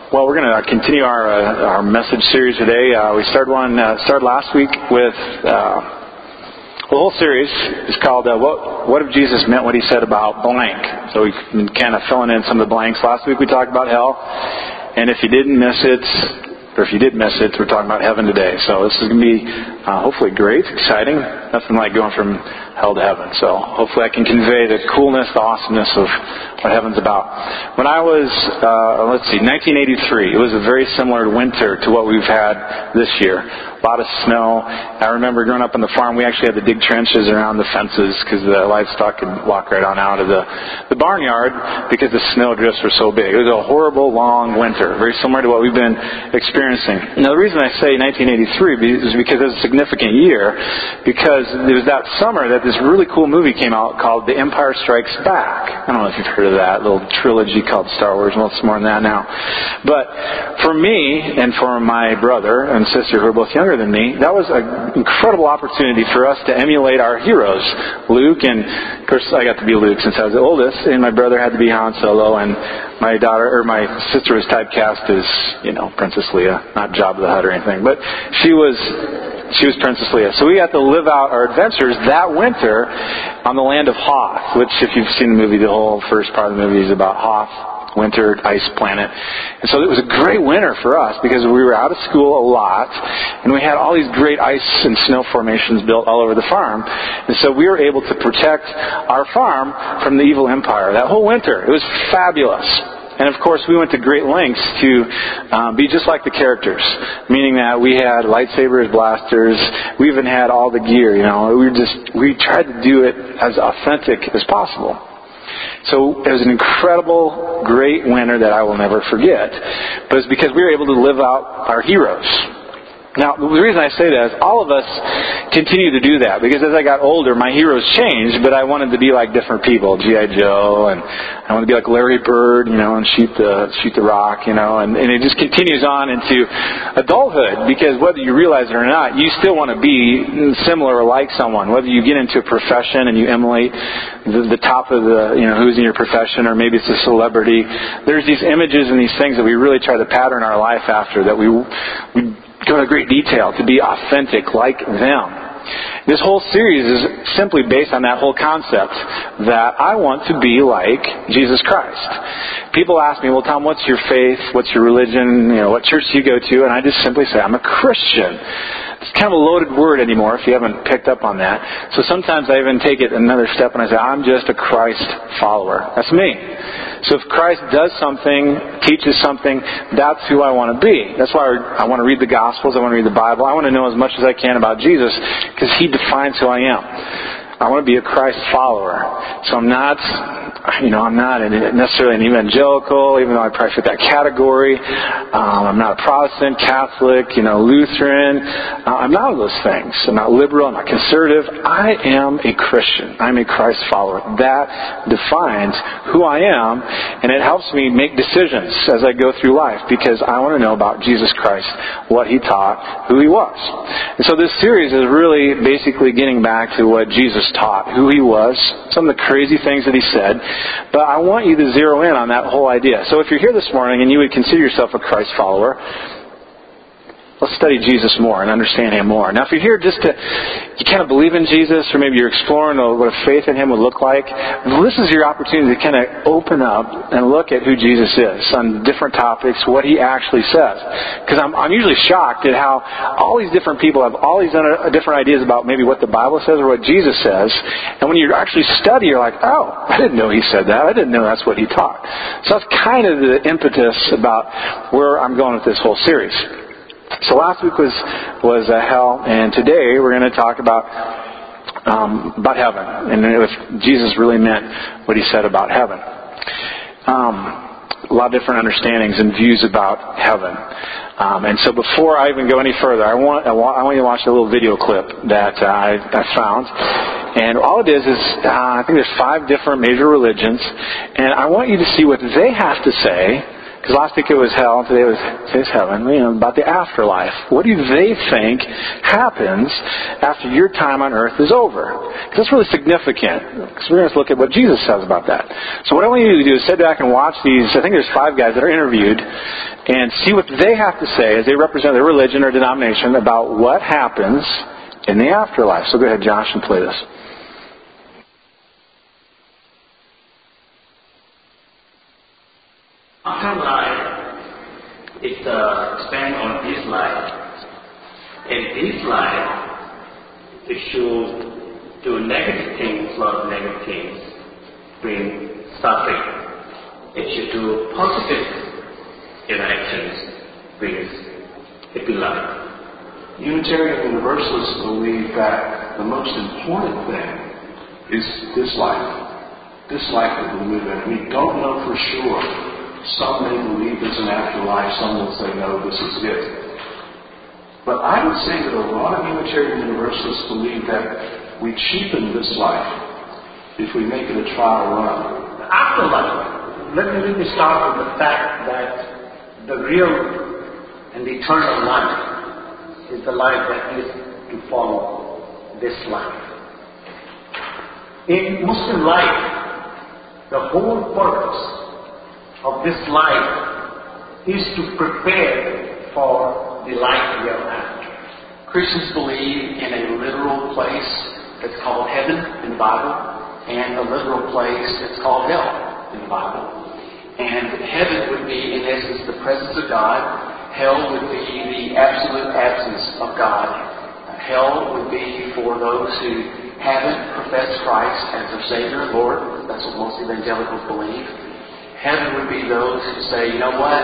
Well, we're going to continue our message series today. We started last week with the whole series is called "What if Jesus meant what he said about blank?" So we've been kind of filling in some of the blanks. Last week we talked about hell, and if you didn't miss it, or if you did miss it, we're talking about heaven today. So this is going to be hopefully great, exciting. Nothing like going from hell to heaven. So hopefully I can convey the coolness, the awesomeness of what heaven's about. When I was, 1983, it was a very similar winter to what we've had this year. A lot of snow. I remember growing up on the farm, we actually had to dig trenches around the fences because the livestock could walk right on out of the barnyard because the snow drifts were so big. It was a horrible, long winter, very similar to what we've been experiencing. Now, the reason I say 1983 is because it's a significant year, because it was that summer that this really cool movie came out called The Empire Strikes Back. I don't know if you've heard of that little trilogy called Star Wars. Well, it's more than that now. But for me and for my brother and sister who are both younger than me, that was an incredible opportunity for us to emulate our heroes, Luke, and of course I got to be Luke since I was the oldest, and my brother had to be Han Solo, and my sister was typecast as, Princess Leia, not Jabba the Hutt or anything, but she was Princess Leia. So we got to live out our adventures that winter on the land of Hoth, which, if you've seen the movie, the whole first part of the movie is about Hoth, winter ice planet. And so it was a great winter for us because we were out of school a lot, and we had all these great ice and snow formations built all over the farm. And so we were able to protect our farm from the evil empire that whole winter. It was fabulous. And of course, we went to great lengths to be just like the characters, meaning that we had lightsabers, blasters. We even had all the gear. We tried to do it as authentic as possible. So it was an incredible, great winter that I will never forget. But it's because we were able to live out our heroes. Now, the reason I say that is all of us continue to do that, because as I got older, my heroes changed, but I wanted to be like different people, G.I. Joe, and I wanted to be like Larry Bird, and shoot the rock, and it just continues on into adulthood, because whether you realize it or not, you still want to be similar or like someone. Whether you get into a profession and you emulate the top of who's in your profession, or maybe it's a celebrity, there's these images and these things that we really try to pattern our life after, that we go into great detail to be authentic like them. This whole series is simply based on that whole concept that I want to be like Jesus Christ. People ask me, well, Tom, what's your faith? What's your religion? What church do you go to? And I just simply say, I'm a Christian. It's kind of a loaded word anymore if you haven't picked up on that. So sometimes I even take it another step and I say, I'm just a Christ follower. That's me. So if Christ does something, teaches something, that's who I want to be. That's why I want to read the Gospels. I want to read the Bible. I want to know as much as I can about Jesus, because He defines who I am. I want to be a Christ follower. So I'm not necessarily an evangelical, even though I probably fit that category. I'm not a Protestant, Catholic, Lutheran. I'm not all those things. I'm not liberal. I'm not conservative. I am a Christian. I'm a Christ follower. That defines who I am, and it helps me make decisions as I go through life, because I want to know about Jesus Christ, what He taught, who He was. And so this series is really basically getting back to what Jesus taught, who He was, some of the crazy things that He said. But I want you to zero in on that whole idea. So if you're here this morning and you would consider yourself a Christ follower, let's study Jesus more and understand Him more. Now, if you're here you kind of believe in Jesus, or maybe you're exploring what a faith in Him would look like, this is your opportunity to kind of open up and look at who Jesus is on different topics, what He actually says. Because I'm usually shocked at how all these different people have all these different ideas about maybe what the Bible says or what Jesus says. And when you actually study, you're like, oh, I didn't know He said that. I didn't know that's what He taught. So that's kind of the impetus about where I'm going with this whole series. So last week was hell, and today we're going to talk about heaven, and if Jesus really meant what He said about heaven. A lot of different understandings and views about heaven. And so before I even go any further, I want you to watch a little video clip that I found. And all it is I think there's 5 different major religions, and I want you to see what they have to say Because last week it was hell, today's heaven. About the afterlife. What do they think happens after your time on earth is over? Because that's really significant. Because we're going to look at what Jesus says about that. So what I want you to do is sit back and watch these. I think there's 5 guys that are interviewed, and see what they have to say as they represent their religion or denomination about what happens in the afterlife. So go ahead, Josh, and play this. Afterlife is the span on this life. And this life, it should do negative things, a lot of negative things, bring suffering. It should do positive interactions, brings happy life. Unitarian Universalists believe that the most important thing is this life that we live in. We don't know for sure. Some may believe there's an afterlife, some will say, no, this is it. But I would say that a lot of Unitarian Universalists believe that we cheapen this life if we make it a trial run. Afterlife, let me start with the fact that the real and the eternal life is the life that is to follow this life. In Muslim life, the whole purpose of this life is to prepare for the life hereafter. Christians believe in a literal place that's called heaven in the Bible, and a literal place that's called hell in the Bible. And heaven would be, in essence, the presence of God. Hell would be the absolute absence of God. Hell would be for those who haven't professed Christ as their Savior and Lord. That's what most evangelicals believe. Heaven would be those who say, you know what,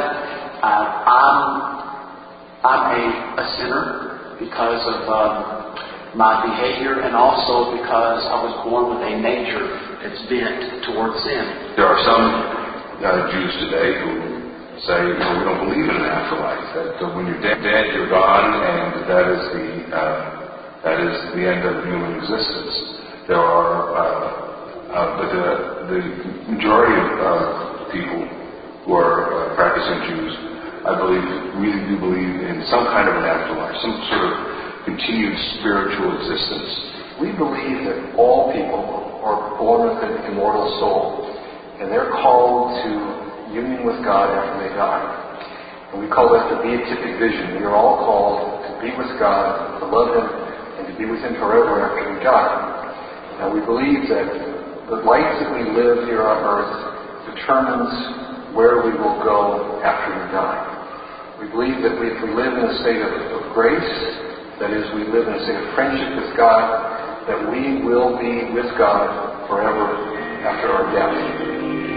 I'm a sinner because of my behavior, and also because I was born with a nature that's bent towards sin. There are some Jews today who say, we don't believe in an afterlife. That when you're dead, you're gone, and that is the end of human existence. There are, but the majority of people who are practicing Jews, I believe, really do believe in some kind of an afterlife, some sort of continued spiritual existence. We believe that all people are born with an immortal soul, and they're called to union with God after they die. And we call that the beatific vision. We are all called to be with God, to love Him, and to be with Him forever after we die. Now we believe that the life that we live here on earth determines where we will go after we die. We believe that if we live in a state of grace, that is, we live in a state of friendship with God, that we will be with God forever after our death.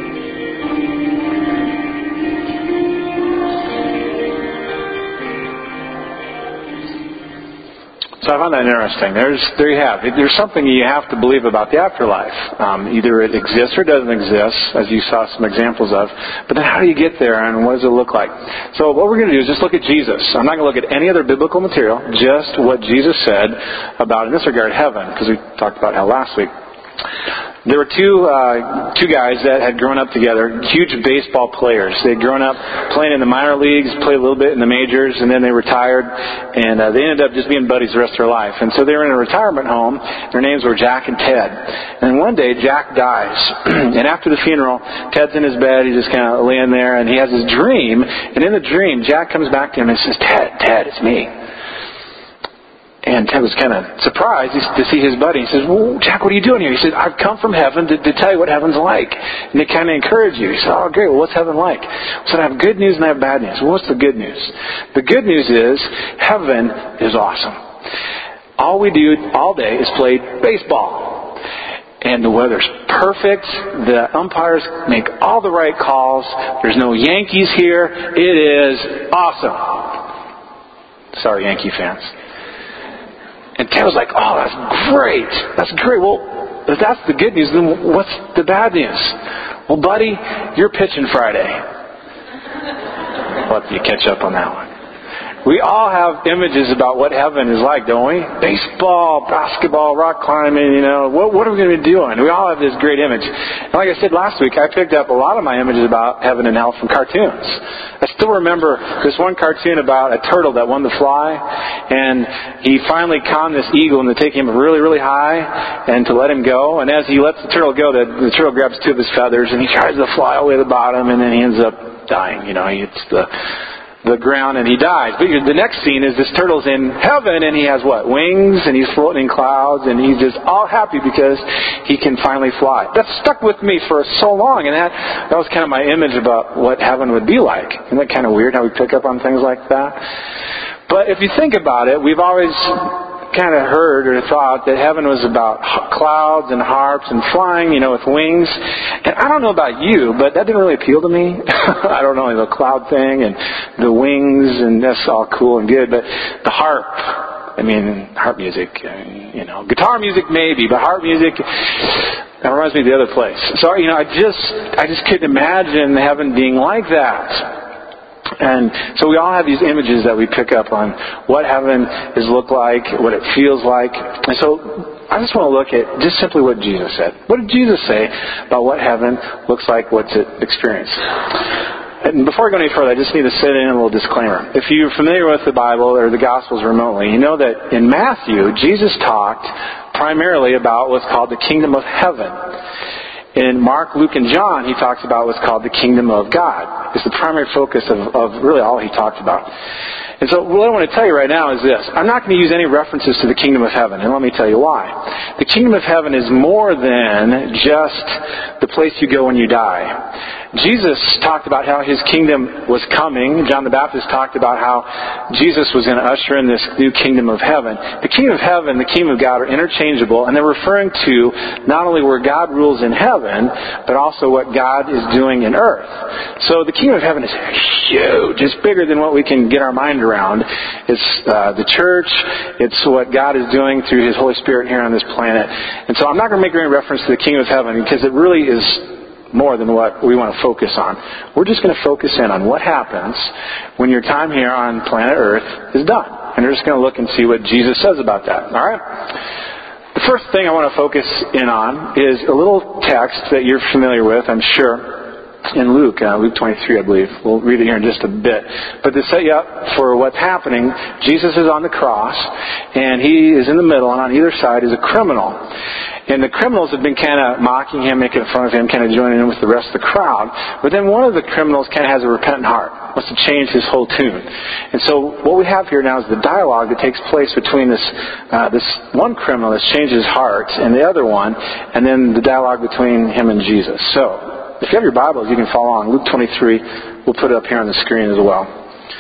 So I found that interesting. There you have it. There's something you have to believe about the afterlife. Either it exists or doesn't exist, as you saw some examples of. But then how do you get there, and what does it look like? So what we're going to do is just look at Jesus. I'm not going to look at any other biblical material, just what Jesus said about, in this regard, heaven, because we talked about hell last week. There were two guys that had grown up together, huge baseball players. They had grown up playing in the minor leagues, played a little bit in the majors, and then they retired, and they ended up just being buddies the rest of their life. And so they were in a retirement home. Their names were Jack and Ted. And one day, Jack dies. And after the funeral, Ted's in his bed. He's just kind of laying there, and he has this dream. And in the dream, Jack comes back to him and says, Ted, it's me. And Ted was kind of surprised to see his buddy. He says, well, Jack, what are you doing here? He said, I've come from heaven to tell you what heaven's like. And they kind of encourage you. He said, oh, great. Well, what's heaven like? He said, I have good news and I have bad news. Well, what's the good news? The good news is heaven is awesome. All we do all day is play baseball. And the weather's perfect. The umpires make all the right calls. There's no Yankees here. It is awesome. Sorry, Yankee fans. And Ted was like, oh, that's great. That's great. Well, if that's the good news, then what's the bad news? Well, buddy, you're pitching Friday. I'll let you catch up on that one. We all have images about what heaven is like, don't we? Baseball, basketball, rock climbing, what are we going to be doing? We all have this great image. And like I said last week, I picked up a lot of my images about heaven and hell from cartoons. I still remember this one cartoon about a turtle that won the fly, and he finally conned this eagle into taking him really, really high and to let him go. And as he lets the turtle go, the turtle grabs two of his feathers and he tries to fly all the way to the bottom, and then he ends up dying. He hits the ground and he dies. But the next scene is this turtle's in heaven and he has what? Wings, and he's floating in clouds, and he's just all happy because he can finally fly. That stuck with me for so long, and that was kind of my image about what heaven would be like. Isn't that kind of weird how we pick up on things like that? But if you think about it, we've always kind of heard or thought that heaven was about clouds and harps and flying, with wings. And I don't know about you, but that didn't really appeal to me. I don't know, the cloud thing and the wings, and that's all cool and good. But the harp, harp music, guitar music maybe, but harp music, that reminds me of the other place. So, I just couldn't imagine heaven being like that. And so we all have these images that we pick up on what heaven is look like, what it feels like. And so I just want to look at just simply what Jesus said. What did Jesus say about what heaven looks like, what's it experience? And before I go any further, I just need to set in a little disclaimer. If you're familiar with the Bible or the Gospels remotely, you know that in Matthew, Jesus talked primarily about what's called the kingdom of heaven. In Mark, Luke, and John, he talks about what's called the kingdom of God. It's the primary focus of really all he talked about. And so what I want to tell you right now is this. I'm not going to use any references to the kingdom of heaven, and let me tell you why. The kingdom of heaven is more than just the place you go when you die. Jesus talked about how his kingdom was coming. John the Baptist talked about how Jesus was going to usher in this new kingdom of heaven. The kingdom of heaven and the kingdom of God are interchangeable, and they're referring to not only where God rules in heaven, but also what God is doing in earth. So the kingdom of heaven is huge. It's bigger than what we can get our mind around. It's the church. It's what God is doing through his Holy Spirit here on this planet. And so I'm not going to make any reference to the kingdom of heaven because it really is more than what we want to focus on. We're just going to focus in on what happens when your time here on planet Earth is done. And we're just going to look and see what Jesus says about that. All right? The first thing I want to focus in on is a little text that you're familiar with, I'm sure, in Luke 23, I believe. We'll read it here in just a bit. But to set you up for what's happening, Jesus is on the cross, and he is in the middle, and on either side is a criminal. And the criminals have been kind of mocking him, making fun of him, kind of joining in with the rest of the crowd. But then one of the criminals kind of has a repentant heart, wants to change his whole tune. And so what we have here now is the dialogue that takes place between this one criminal that's changed his heart and the other one, and then the dialogue between him and Jesus. So if you have your Bibles, you can follow on. Luke 23, we'll put it up here on the screen as well.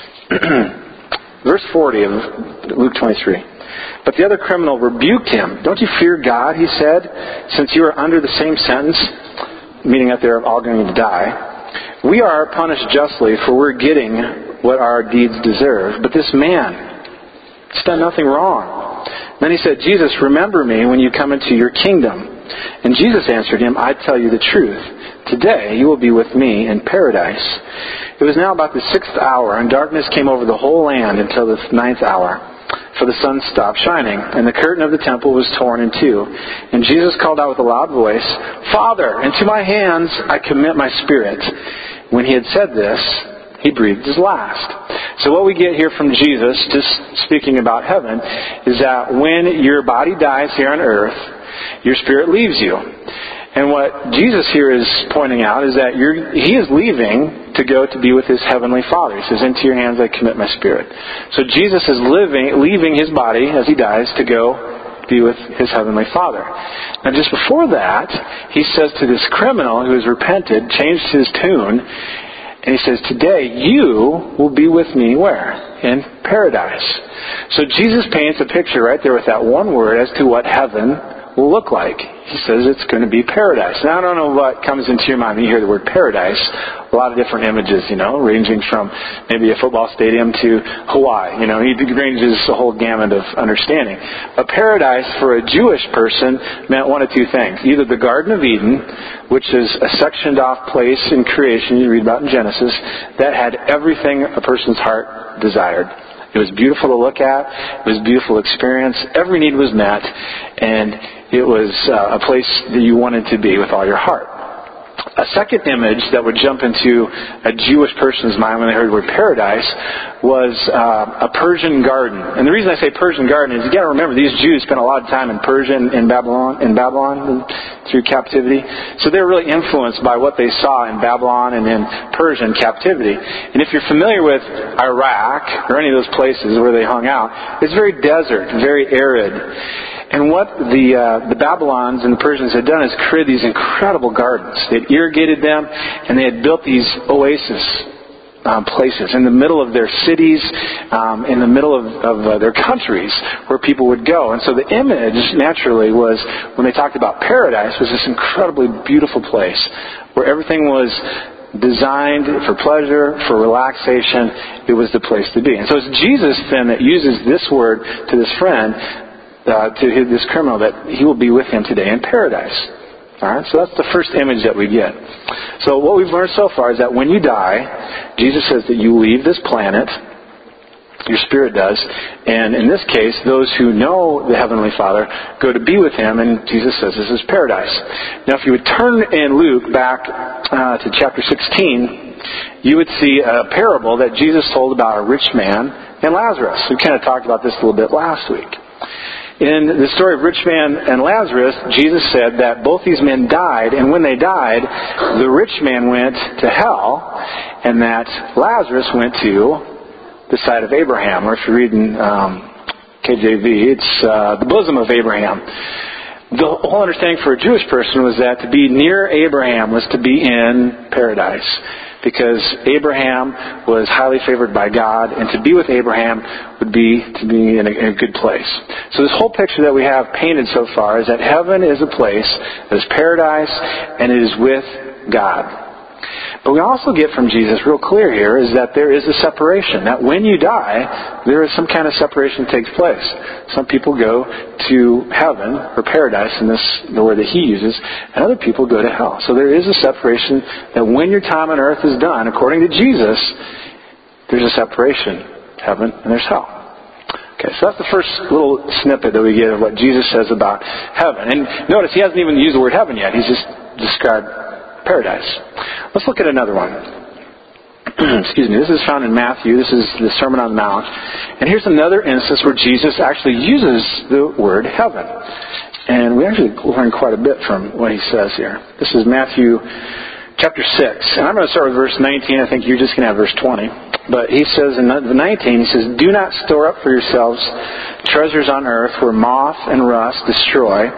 Verse 40 of Luke 23. But the other criminal rebuked him. Don't you fear God, he said, since you are under the same sentence, meaning that they're all going to die. We are punished justly, for we're getting what our deeds deserve. But this man has done nothing wrong. Then he said, Jesus, remember me when you come into your kingdom. And Jesus answered him, I tell you the truth. Today you will be with me in paradise. It was now about the 6th hour, and darkness came over the whole land until the 9th hour. For the sun stopped shining, and the curtain of the temple was torn in two. And Jesus called out with a loud voice, Father, into my hands I commit my spirit. When he had said this, he breathed his last. So what we get here from Jesus, just speaking about heaven, is that when your body dies here on earth, your spirit leaves you. And what Jesus here is pointing out is that he is leaving to go to be with his heavenly Father. He says, into your hands I commit my spirit. So Jesus is leaving his body as he dies to go be with his heavenly Father. Now just before that, he says to this criminal who has repented, changed his tune, and he says, today you will be with me where? In paradise. So Jesus paints a picture right there with that one word as to what heaven will look like. He says it's going to be paradise. Now, I don't know what comes into your mind when you hear the word paradise. A lot of different images, ranging from maybe a football stadium to Hawaii. He ranges a whole gamut of understanding. A paradise for a Jewish person meant one of two things. Either the Garden of Eden, which is a sectioned off place in creation you read about in Genesis, that had everything a person's heart desired. It was beautiful to look at. It was a beautiful experience. Every need was met, and it was a place that you wanted to be with all your heart. A second image that would jump into a Jewish person's mind when they heard the word paradise was a Persian garden. And the reason I say Persian garden is you got to remember these Jews spent a lot of time in Persia and in Babylon through captivity. So they were really influenced by what they saw in Babylon and in Persian captivity. And if you're familiar with Iraq or any of those places where they hung out, it's very desert, very arid. And what the Babylons and the Persians had done is created these incredible gardens. They had irrigated them, and they had built these oasis places in the middle of their cities, in the middle of their countries where people would go. And so the image, naturally, was, when they talked about paradise, was this incredibly beautiful place where everything was designed for pleasure, for relaxation. It was the place to be. And so it's Jesus, then, that uses this word to this friend, to this criminal, that he will be with him today in paradise. All right, so that's the first image that we get. So what we've learned so far is that when you die, Jesus says that you leave this planet, your spirit does, and in this case, those who know the Heavenly Father go to be with him, and Jesus says this is paradise. Now, if you would turn in Luke back to chapter 16, you would see a parable that Jesus told about a rich man and Lazarus. We kind of talked about this a little bit last week. In the story of rich man and Lazarus, Jesus said that both these men died, and when they died, the rich man went to hell, and that Lazarus went to the side of Abraham, or if you read in KJV, it's the bosom of Abraham. The whole understanding for a Jewish person was that to be near Abraham was to be in paradise, because Abraham was highly favored by God, and to be with Abraham would be to be in a good place. So this whole picture that we have painted so far is that heaven is a place that is paradise, and it is with God. But we also get from Jesus real clear here is that there is a separation. That when you die, there is some kind of separation that takes place. Some people go to heaven, or paradise in the word that he uses, and other people go to hell. So there is a separation that when your time on earth is done, according to Jesus, there's a separation. Heaven and there's hell. Okay, so that's the first little snippet that we get of what Jesus says about heaven. And notice he hasn't even used the word heaven yet. He's just described paradise. Let's look at another one. Excuse me. This is found in Matthew. This is the Sermon on the Mount. And here's another instance where Jesus actually uses the word heaven. And we actually learn quite a bit from what he says here. This is Matthew chapter 6. And I'm going to start with verse 19. I think you're just going to have verse 20. But he says in the 19, he says, "Do not store up for yourselves treasures on earth where moth and rust destroy,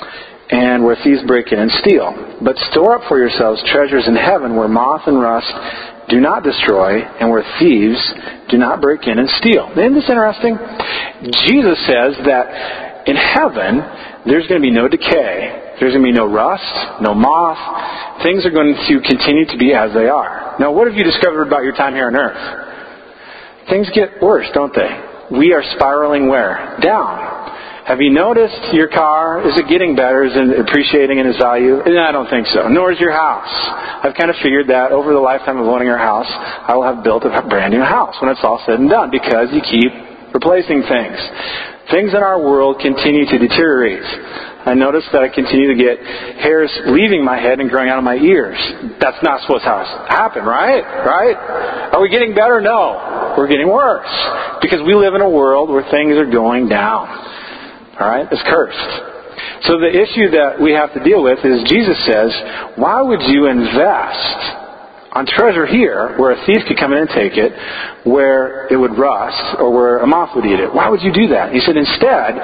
and where thieves break in and steal. But store up for yourselves treasures in heaven where moth and rust do not destroy, and where thieves do not break in and steal." Isn't this interesting? Jesus says that in heaven, there's going to be no decay. There's going to be no rust, no moth. Things are going to continue to be as they are. Now, what have you discovered about your time here on earth? Things get worse, don't they? We are spiraling where? Down. Have you noticed your car? Is it getting better? Is it appreciating in its value? I don't think so. Nor is your house. I've kind of figured that over the lifetime of owning our house, I will have built a brand new house when it's all said and done, because you keep replacing things. Things in our world continue to deteriorate. I notice that I continue to get hairs leaving my head and growing out of my ears. That's not supposed to happen, right? Right? Are we getting better? No. We're getting worse. Because we live in a world where things are going down. All right? It's cursed. So the issue that we have to deal with is Jesus says, why would you invest on treasure here where a thief could come in and take it, where it would rust, or where a moth would eat it? Why would you do that? He said, instead,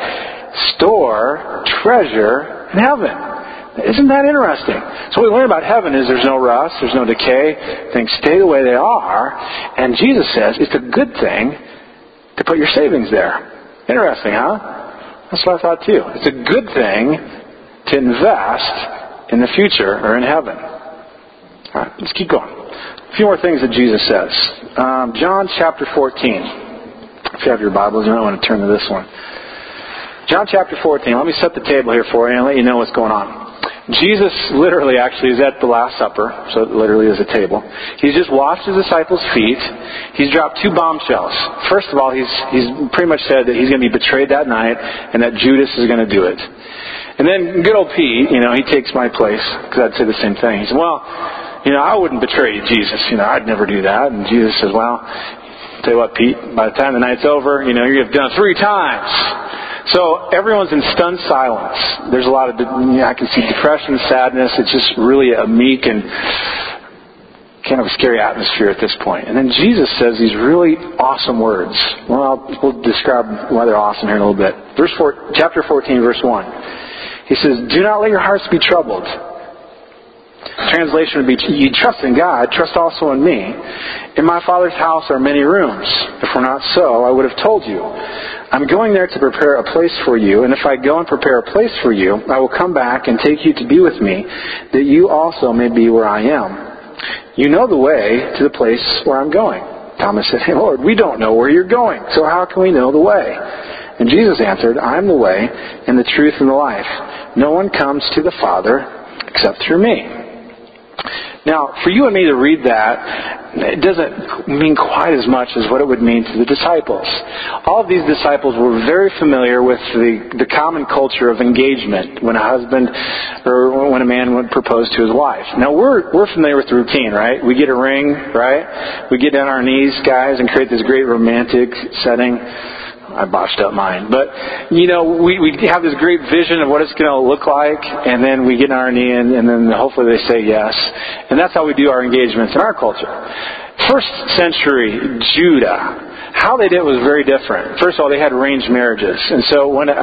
store treasure in heaven. Isn't that interesting? So what we learn about heaven is there's no rust, there's no decay, things stay the way they are, and Jesus says it's a good thing to put your savings there. Interesting, huh? That's what I thought too. It's a good thing to invest in the future or in heaven. All right, let's keep going. A few more things that Jesus says. John chapter 14. If you have your Bibles, you might want to turn to this one. John chapter 14. Let me set the table here for you and let you know what's going on. Jesus literally actually is at the Last Supper, so it literally is a table. He's just washed his disciples' feet. He's dropped 2 bombshells. First of all, he's pretty much said that he's going to be betrayed that night and that Judas is going to do it. And then good old Pete, he takes my place, because I'd say the same thing. He said, well, I wouldn't betray Jesus. I'd never do that. And Jesus says, well, tell you what, Pete, by the time the night's over, you're going to have done it 3 times. So everyone's in stunned silence. There's a lot of, I can see depression, sadness. It's just really a meek and kind of a scary atmosphere at this point. And then Jesus says these really awesome words. Well, we'll describe why they're awesome here in a little bit. Chapter 14, verse 1. He says, do not let your hearts be troubled. Translation would be, you trust in God, trust also in me. In my Father's house are many rooms. If we're not so, I would have told you. I'm going there to prepare a place for you, and if I go and prepare a place for you, I will come back and take you to be with me, that you also may be where I am. You know the way to the place where I'm going. Thomas said, hey Lord, we don't know where you're going, so how can we know the way? And Jesus answered, I am the way and the truth and the life. No one comes to the Father except through me. Now, for you and me to read that, it doesn't mean quite as much as what it would mean to the disciples. All of these disciples were very familiar with the common culture of engagement when a husband or when a man would propose to his wife. Now, we're familiar with the routine, right? We get a ring, right? We get down on our knees, guys, and create this great romantic setting. I botched up mine. But, we have this great vision of what it's going to look like, and then we get on our knee, and then hopefully they say yes. And that's how we do our engagements in our culture. First century Judah, how they did it was very different. First of all, they had arranged marriages. And so when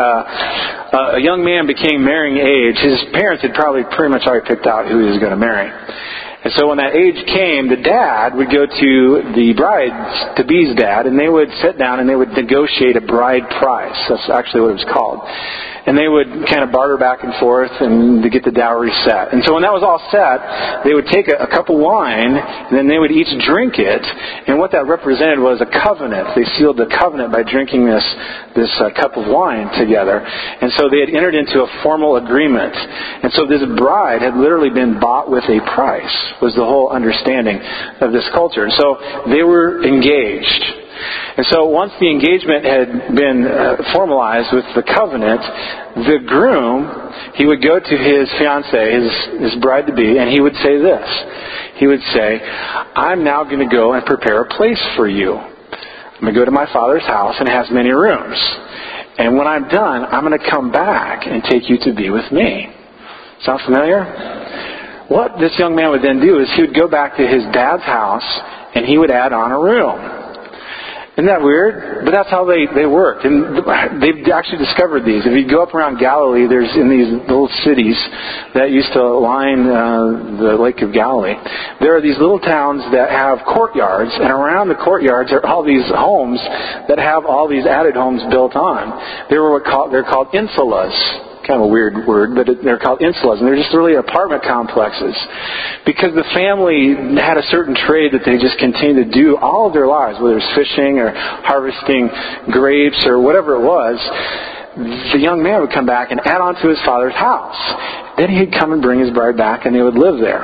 a young man became marrying age, his parents had probably pretty much already picked out who he was going to marry. And so when that age came, the dad would go to the bride-to-be's dad, and they would sit down and they would negotiate a bride price. That's actually what it was called. And they would kind of barter back and forth and to get the dowry set. And so when that was all set, they would take a cup of wine, and then they would each drink it. And what that represented was a covenant. They sealed the covenant by drinking this cup of wine together. And so they had entered into a formal agreement. And so this bride had literally been bought with a price, was the whole understanding of this culture. And so they were engaged. And so once the engagement had been formalized with the covenant, the groom, he would go to his fiancée, his bride-to-be, and he would say this. He would say, I'm now going to go and prepare a place for you. I'm going to go to my Father's house, and it has many rooms. And when I'm done, I'm going to come back and take you to be with me. Sound familiar? What this young man would then do is he would go back to his dad's house, and he would add on a room. Isn't that weird? But that's how they worked. And they've actually discovered these. If you go up around Galilee, there's in these little cities that used to line the Lake of Galilee, there are these little towns that have courtyards, and around the courtyards are all these homes that have all these added homes built on. They're called insulas. Kind of a weird word, but they're called insulas, and they're just really apartment complexes. Because the family had a certain trade that they just continued to do all of their lives, whether it was fishing or harvesting grapes or whatever it was, the young man would come back and add on to his father's house. Then he'd come and bring his bride back, and they would live there.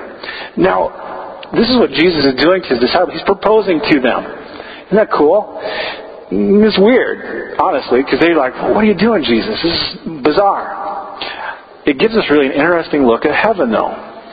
Now, this is what Jesus is doing to his disciples. He's proposing to them. Isn't that cool? It's weird, honestly, because they're like, what are you doing, Jesus? This is bizarre. It gives us really an interesting look at heaven, though.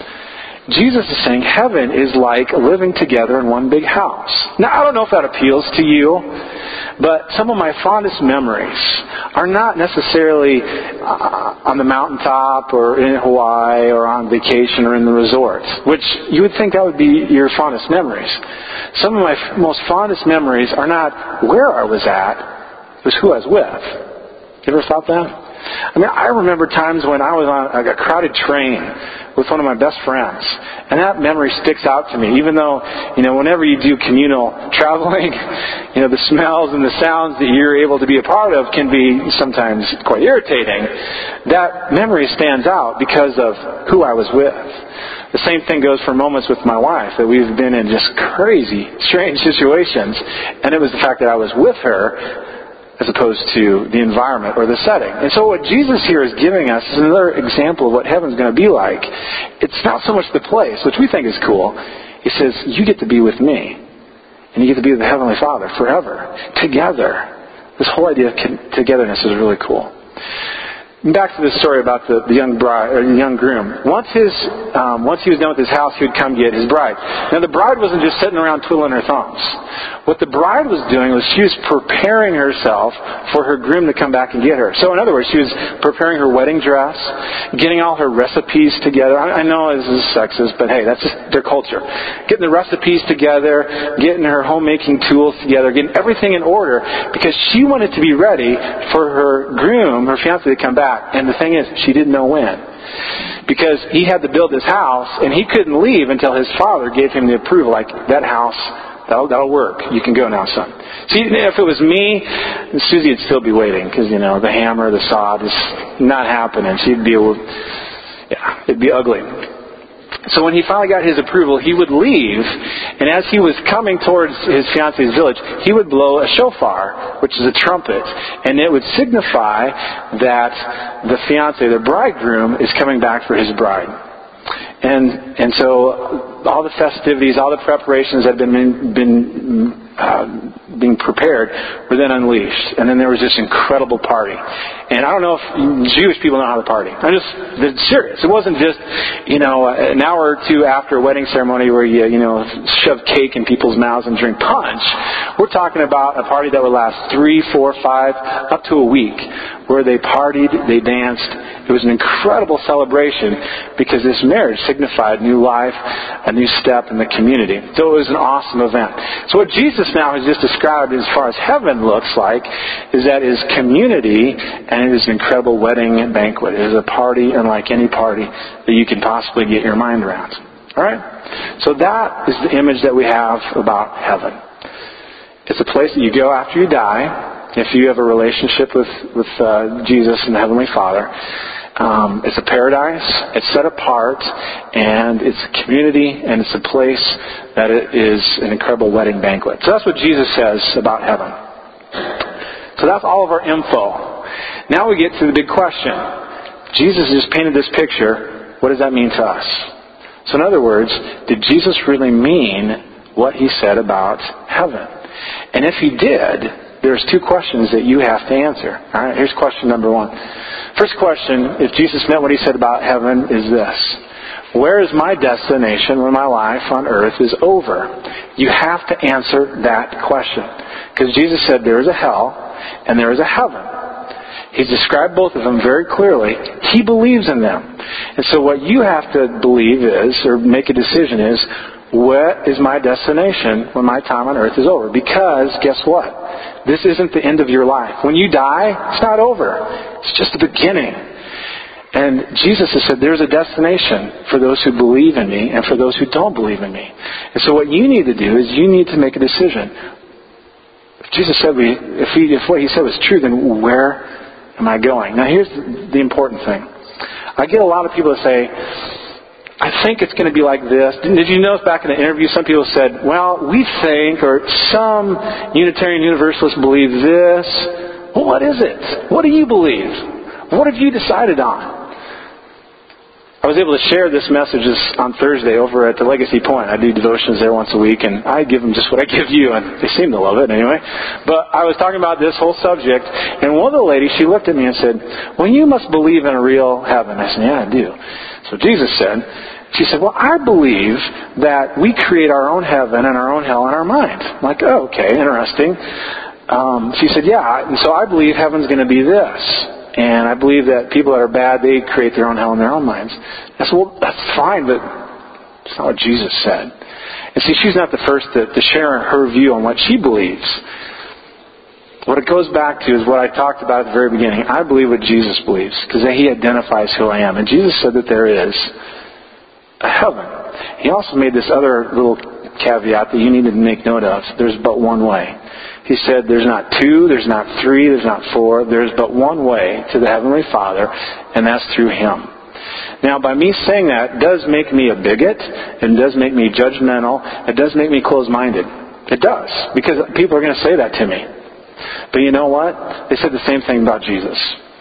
Jesus is saying heaven is like living together in one big house. Now, I don't know if that appeals to you, but some of my fondest memories are not necessarily on the mountaintop or in Hawaii or on vacation or in the resorts, which you would think that would be your fondest memories. Some of my most fondest memories are not where I was at, it was who I was with. You ever thought that? I mean, I remember times when I was on a crowded train with one of my best friends, and that memory sticks out to me, even though, whenever you do communal traveling, the smells and the sounds that you're able to be a part of can be sometimes quite irritating. That memory stands out because of who I was with. The same thing goes for moments with my wife, that we've been in just crazy, strange situations, and it was the fact that I was with her as opposed to the environment or the setting. And so what Jesus here is giving us is another example of what heaven's going to be like. It's not so much the place, which we think is cool. He says, you get to be with me. And you get to be with the Heavenly Father forever, together. This whole idea of togetherness is really cool. Back to the story about the young bride or the young groom. Once he was done with his house, he would come get his bride. Now the bride wasn't just sitting around twiddling her thumbs. What the bride was doing was she was preparing herself for her groom to come back and get her. So in other words, she was preparing her wedding dress, getting all her recipes together. I know this is sexist, but hey, that's just their culture. Getting the recipes together, getting her homemaking tools together, getting everything in order because she wanted to be ready for her groom, her fiancé, to come back. And the thing is, she didn't know when. Because he had to build his house, and he couldn't leave until his father gave him the approval, like, that house, that'll work. You can go now, son. See, if it was me, Susie would still be waiting, because, the hammer, the saw, just not happening. It'd be ugly. So when he finally got his approval, he would leave, and as he was coming towards his fiancé's village, he would blow a shofar, which is a trumpet, and it would signify that the fiancé, the bridegroom, is coming back for his bride. And so all the festivities, all the preparations that had been being prepared were then unleashed. And then there was this incredible party. And I don't know if Jewish people know how to party. They're serious. It wasn't just, an hour or two after a wedding ceremony where you shove cake in people's mouths and drink punch. We're talking about a party that would last 3, 4, 5, up to a week, where they partied, they danced. It was an incredible celebration because this marriage signified new life, a new step in the community. So it was an awesome event. So what Jesus now has just described as far as heaven looks like is that it is community and it is an incredible wedding and banquet. It is a party unlike any party that you can possibly get your mind around. All right? So that is the image that we have about heaven. It's a place that you go after you die. If you have a relationship with Jesus and the Heavenly Father, it's a paradise, it's set apart, and it's a community, and it's a place that it is an incredible wedding banquet. So that's what Jesus says about heaven. So that's all of our info. Now we get to the big question. Jesus just painted this picture. What does that mean to us? So in other words, did Jesus really mean what he said about heaven? And if he did, there's 2 questions that you have to answer. All right, here's question number 1. First question, if Jesus meant what he said about heaven, is this. Where is my destination when my life on earth is over? You have to answer that question. Because Jesus said there is a hell and there is a heaven. He's described both of them very clearly. He believes in them. And so what you have to believe is, or make a decision is, what is my destination when my time on earth is over? Because, guess what? This isn't the end of your life. When you die, it's not over. It's just the beginning. And Jesus has said there's a destination for those who believe in me and for those who don't believe in me. And so what you need to do is you need to make a decision. If Jesus said if what he said was true, then where am I going? Now here's the important thing. I get a lot of people that say, I think it's going to be like this. Did you notice back in the interview, some people said, well, we think, or some Unitarian Universalists believe this. Well, what is it? What do you believe? What have you decided on? I was able to share this message on Thursday over at the Legacy Point. I do devotions there once a week, and I give them just what I give you, and they seem to love it anyway. But I was talking about this whole subject, and one of the ladies, she looked at me and said, well, you must believe in a real heaven. I said, yeah, I do. So Jesus said, she said, well, I believe that we create our own heaven and our own hell in our mind. I'm like, oh, okay, interesting. She said, yeah, and so I believe heaven's going to be this. And I believe that people that are bad, they create their own hell in their own minds. I said, well, that's fine, but it's not what Jesus said. And see, she's not the first to share her view on what she believes. What it goes back to is what I talked about at the very beginning. I believe what Jesus believes, because he identifies who I am. And Jesus said that there is a heaven. He also made this other little caveat that you need to make note of. There's but one way. He said there's not 2, there's not 3, there's not 4. There's but one way to the Heavenly Father, and that's through Him. Now, by me saying that does make me a bigot, and does make me judgmental, it does make me closed-minded. It does, because people are going to say that to me. But you know what? They said the same thing about Jesus.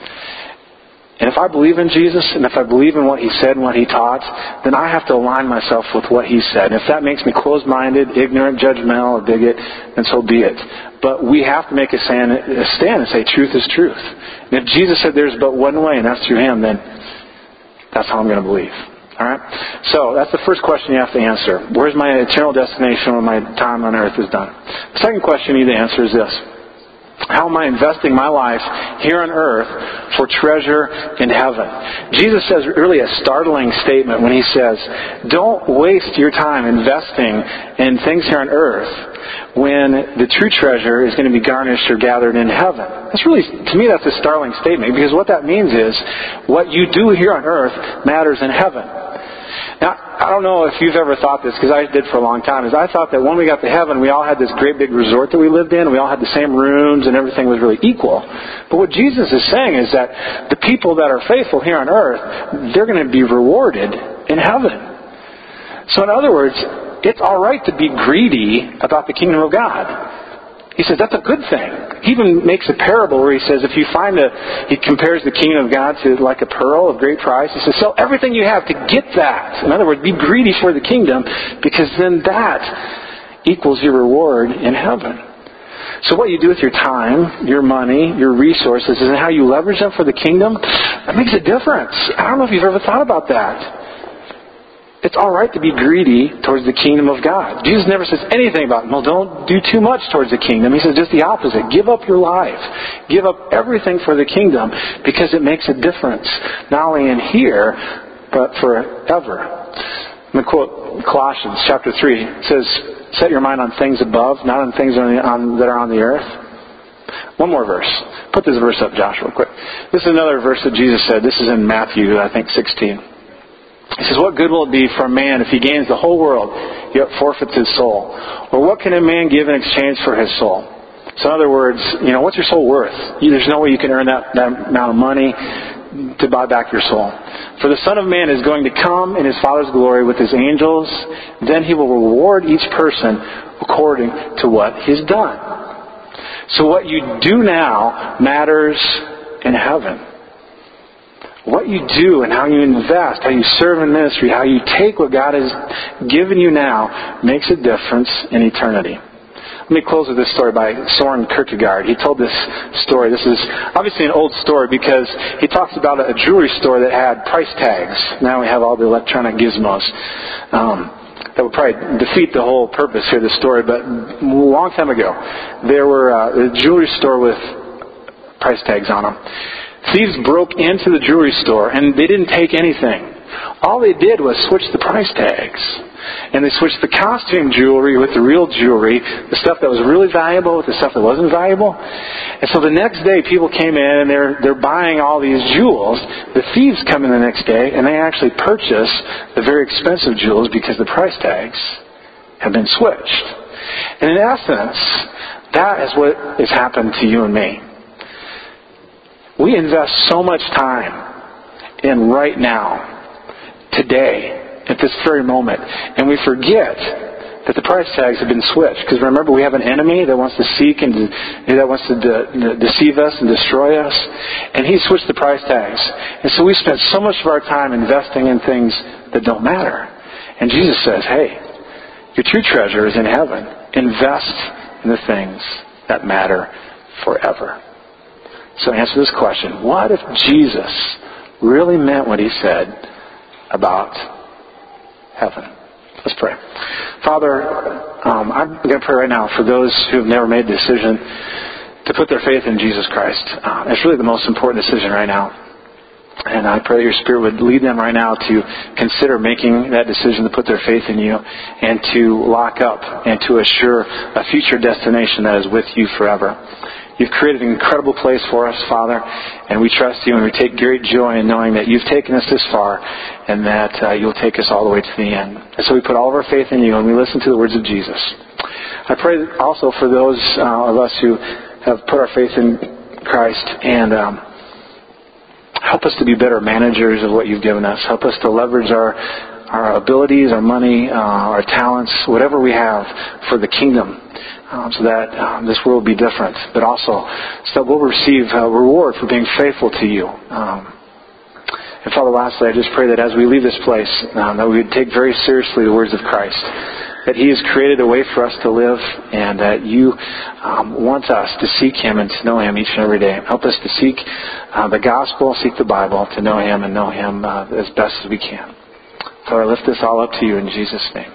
And if I believe in Jesus, and if I believe in what He said and what He taught, then I have to align myself with what He said. And if that makes me closed-minded, ignorant, judgmental, or bigot, then so be it. But we have to make a stand and say truth is truth. And if Jesus said there's but one way, and that's through Him, then that's how I'm going to believe. All right? So that's the first question you have to answer. Where's my eternal destination when my time on earth is done? The second question you need to answer is this. How am I investing my life here on earth for treasure in heaven? Jesus says really a startling statement when He says, don't waste your time investing in things here on earth when the true treasure is going to be garnished or gathered in heaven. That's really, to me, that's a startling statement, because what that means is what you do here on earth matters in heaven. Now, I don't know if you've ever thought this, because I did for a long time, is I thought that when we got to heaven, we all had this great big resort that we lived in, and we all had the same rooms, and everything was really equal. But what Jesus is saying is that the people that are faithful here on earth, they're going to be rewarded in heaven. So in other words, it's all right to be greedy about the kingdom of God. He says that's a good thing. He even makes a parable where he says he compares the kingdom of God to like a pearl of great price. He says, sell everything you have to get that. In other words, be greedy for the kingdom, because then that equals your reward in heaven. So what you do with your time, your money, your resources, and how you leverage them for the kingdom, that makes a difference. I don't know if you've ever thought about that. It's all right to be greedy towards the kingdom of God. Jesus never says anything about, well, don't do too much towards the kingdom. He says just the opposite. Give up your life. Give up everything for the kingdom, because it makes a difference, not only in here, but forever. I'm going to quote Colossians chapter 3. It says, set your mind on things above, not on things that are on the earth. One more verse. Put this verse up, Josh, real quick. This is another verse that Jesus said. This is in Matthew, I think, 16. He says, what good will it be for a man if he gains the whole world, yet forfeits his soul? Or what can a man give in exchange for his soul? So in other words, what's your soul worth? There's no way you can earn that amount of money to buy back your soul. For the Son of Man is going to come in His Father's glory with His angels. Then He will reward each person according to what He's done. So what you do now matters in heaven. What you do and how you invest, how you serve in ministry, how you take what God has given you now makes a difference in eternity. Let me close with this story by Soren Kierkegaard. He told this story. This is obviously an old story, because he talks about a jewelry store that had price tags. Now we have all the electronic gizmos. That would probably defeat the whole purpose here of the story. But a long time ago, there were a jewelry store with price tags on them. Thieves broke into the jewelry store, and they didn't take anything. All they did was switch the price tags. And they switched the costume jewelry with the real jewelry, the stuff that was really valuable with the stuff that wasn't valuable. And so the next day, people came in, and they're buying all these jewels. The thieves come in the next day, and they actually purchase the very expensive jewels because the price tags have been switched. And in essence, that is what has happened to you and me. We invest so much time in right now, today, at this very moment, and we forget that the price tags have been switched. Because remember, we have an enemy that wants to seek and that wants to deceive us and destroy us, and he switched the price tags. And so we spend so much of our time investing in things that don't matter. And Jesus says, hey, your true treasure is in heaven. Invest in the things that matter forever. So answer this question. What if Jesus really meant what He said about heaven? Let's pray. Father, I'm going to pray right now for those who have never made the decision to put their faith in Jesus Christ. It's really the most important decision right now. And I pray your Spirit would lead them right now to consider making that decision to put their faith in you and to lock up and to assure a future destination that is with you forever. You've created an incredible place for us, Father, and we trust you, and we take great joy in knowing that you've taken us this far and that you'll take us all the way to the end. And so we put all of our faith in you, and we listen to the words of Jesus. I pray also for those of us who have put our faith in Christ, and help us to be better managers of what you've given us. Help us to leverage our our abilities, our money, our talents, whatever we have for the kingdom, so that this world will be different, but also so that we'll receive a reward for being faithful to you. And Father, lastly, I just pray that as we leave this place, that we would take very seriously the words of Christ, that He has created a way for us to live, and that You want us to seek Him and to know Him each and every day. Help us to seek the gospel, seek the Bible, to know Him and know Him as best as we can. Father, I lift this all up to You in Jesus' name.